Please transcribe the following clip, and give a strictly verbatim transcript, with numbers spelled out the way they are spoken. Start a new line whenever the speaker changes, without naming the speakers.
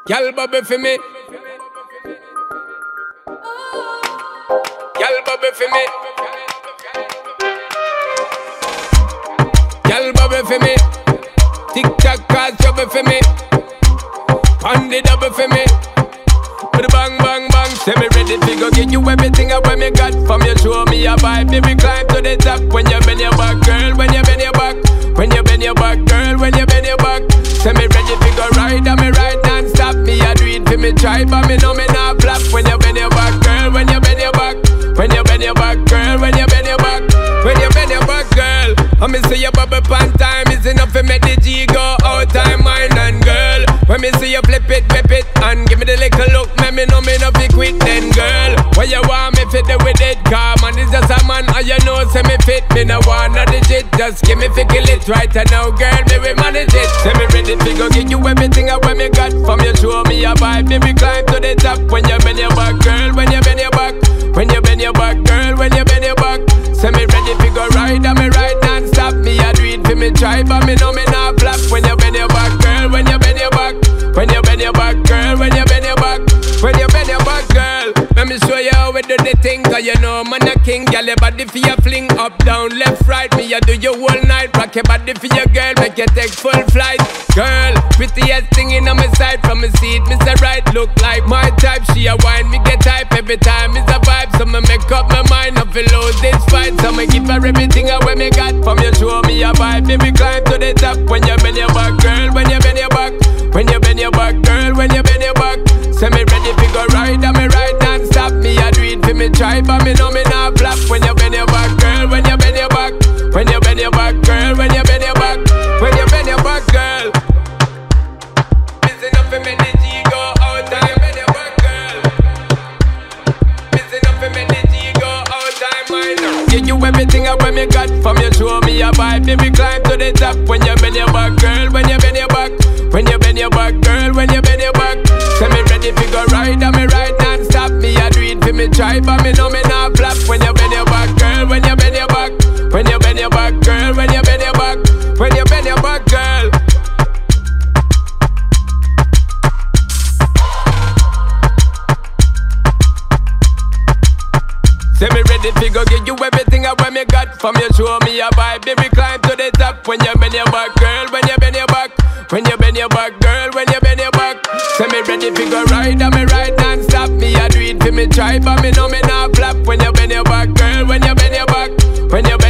Girl bubble for me. Girl bubble for me. Girl bubble for me. Tick tock cause trouble for me. Pound the double for me. With a bang bang bang. Say me ready to go get you everything I want me got. From you show me a vibe. Baby climb to the top. When you bend your back, girl. When you bend your back. When you bend your back, girl. When you bend your back. Say me ready to go ride. And me ride non-stop. Me a do it for me try. But me know me not flop. When you bend your back, girl. When you bend your back. When you bend your back, girl. When you bend your back. When you bend your back, girl. I me see you bubble pan time. Is enough to make the G go out time, mine and girl. When me see you flip it, whip it, and give me the little look, make me know me no fi quit then, girl. What you want me fit with it? Car man is just a man, and you know say me fit. Me no want no digit, just give me fi kill it right and now, girl. Me we manage it. Say me ready fi go give you everything I want me got. From you show me a vibe, baby climb to the top. When you bend your back, girl. When you bend your back. When you bend your back, girl. When you bend your back. Say me ready fi go ride, and me ride non-stop. Me a do it fi me try, but me know me not flop. When you bend your back, girl. When you bend your back. When you bend your back, girl. When you bend your back. When you bend your back, girl. Let me show you how we do the thing. Cause you know man a king. Girl, your body for your fling. Up, down, left, right. Me a do you whole night. Rock your body for your girl. Make you take full flight. Girl, prettiest thing in on my side. From my seat, me say right. Look like my type. She a wine, me get type. Every time it's a vibe. So me make up my mind. I feel lose this fight. So me give her everything I when me got. From you show me a vibe. Baby climb to the top. When you bend your back, girl. When you bend your back. When you bend your back, girl. When you bend your back. Say me ready to go ride. And me ride non-stop. Me a do it for me try. But me know me not flop. When you bend your back, girl. When you bend your back. When you bend your back, girl. When you bend your back. When you bend your back, girl. Missing up for me the G go out time. Bend your back, girl. Missing up for me the G go out time. Mine. Give you everything I want me got. From you show me a vibe. Baby climb to the top. When you bend your back, girl. When you bend your back. When you bend your back, girl. When you bend your back. Say me ready to go ride. And me ride non-stop. Me a do it for me try. But me know me not flop. When you bend your back, girl. When you bend your back. When you bend your back, girl. When you bend your back. When you bend your back, girl. Say me ready to go give you everything I want me got. From you show me a vibe, baby climb to the top. When you bend your back, girl. When you bend your back. When you bend your back, girl. When you bend your back. Say me ready to go ride, and me ride non-stop. Me a do it for me try, but me know me not flop. When you bend your back, girl. When you bend your back. When you